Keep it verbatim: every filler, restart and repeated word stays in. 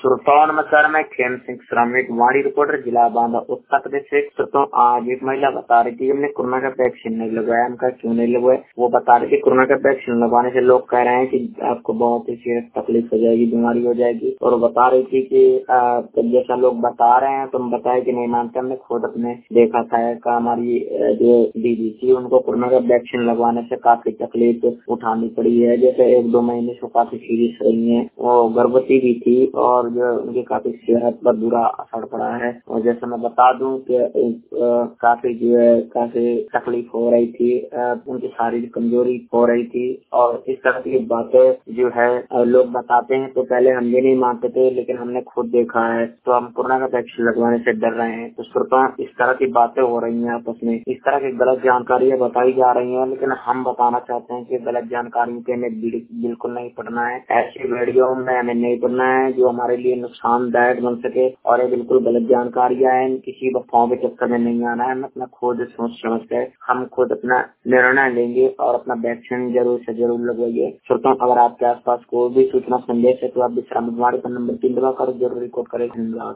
श्रोताओं नमस्कार, मैं खेम सिंह श्रमिक वाणी रिपोर्टर जिला बांदा उत्तर प्रदेश से। श्रोताओं, आज एक महिला बता रही थी हमने कोरोना का वैक्सीन नहीं लगवाया। हम कहा क्यों नहीं लगवाए? वो बता रही थी कोरोना का वैक्सीन लगवाने से लोग कह रहे हैं कि आपको बहुत ही सीरियस तकलीफ हो जाएगी, बीमारी हो जाएगी। और बता रही थी कि तो जैसा लोग बता रहे हैं तुम बताए कि नहीं मानते। हमने खुद अपने देखा था का हमारी जो दीदी थी उनको कोरोना का वैक्सीन लगवाने से काफी तकलीफ उठानी पड़ी है। जैसे एक दो महीने से काफी सीरियस रही है, वो गर्भवती भी थी और जो उनकी काफी सेहत पर बुरा असर पड़ा है। और जैसे मैं बता दूं कि काफी जो है काफी तकलीफ हो रही थी, उनकी शारीरिक कमजोरी हो रही थी। और इस तरह की बातें जो है लोग बताते हैं तो पहले हम ये नहीं मानते थे, लेकिन हमने खुद देखा है तो हम कोरोना का वैक्सीन लगवाने से डर रहे हैं। तो श्रोता, इस तरह की बातें हो रही हैं आपस में, इस तरह की गलत जानकारियां बताई जा रही हैं, लेकिन हम बताना चाहते हैं कि गलत जानकारियों के हमें बिल्कुल नहीं पढ़ना है। ऐसी वीडियो में हमें नहीं पढ़ना है जो हमारे लिए नुकसानदायक बन सके। और ये बिल्कुल गलत जानकारियां हैं, किसी अफवाहों के चक्कर में नहीं आना है। हम अपना खुद सोच समझ कर हम खुद अपना निर्णय लेंगे और अपना वैक्सीन जरूर से जरूर लगवाइए। श्रोताओं, अगर आपके आसपास कोई भी सूचना संदेश है तो आप विश्राम पर नंबर तीन दबाकर जरूर रिकॉर्ड करें। धन्यवाद।